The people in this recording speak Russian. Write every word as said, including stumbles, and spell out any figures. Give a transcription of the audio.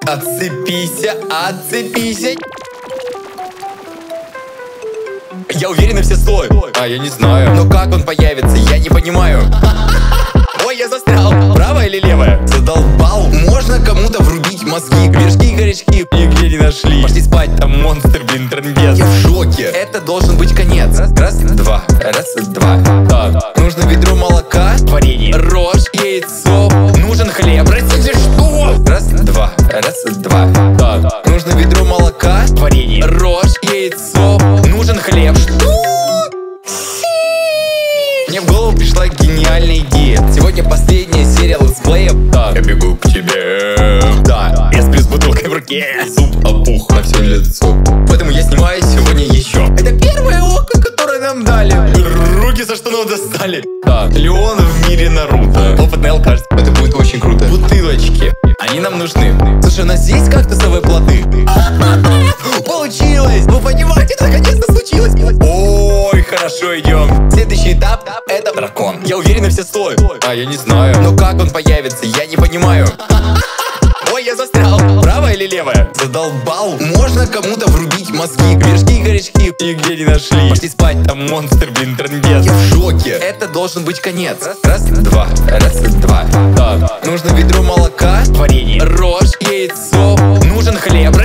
Отцепись, отцепись. Я уверен, все сто. А я не знаю. Но как он появится, я не понимаю. Ой, я застрял. Правая или левая? Задолбал. Можно кому-то врубить мозги. Вершки и корешки нигде не нашли. Пошли спать, там монстр, блин, трындец. Я в шоке. Это должен быть конец. Раз, раз, два. Раз, два. Так, нужно ведро молока, варенье, рожь, яйцо. Нужен хлеб. Простите, что? Раз, два. Раз, два. Так, нужно ведро молока, варенье, рожь, яйцо. Нужен хлеб. Что? Мне в голову пришла гениальная идея. Сегодня последняя серия летсплея. Так, я бегу к тебе. Да, я сплю с бутылкой в руке. Зуб опух на все лицо. Поэтому я снимаю сегодня еще. Это первое око, которое нам дали. Руки со штанов достали. Так, Леон в мире Наруто. Опытный алкаш. Это будет очень круто. Бутылочки, они нам нужны. Слушай, у нас есть кактусовые плоды? Получилось! Вы понимаете, наконец-то случилось. Ой, хорошо, идем. Следующий этап — это дракон. Я уверен, все сто. А я не знаю. Но как он появится, я не понимаю. Ой, я застрял. Правая или левая? Задолбал. Можно кому-то врубить мозги. Вершки и корешки нигде не нашли. Пошли спать, там монстр, блин, трындец. Я в шоке. Это должен быть конец. Раз, два. Раз, два. Так, нужно ведро молока, варенье, рожь, яйцо. Нужен хлеб.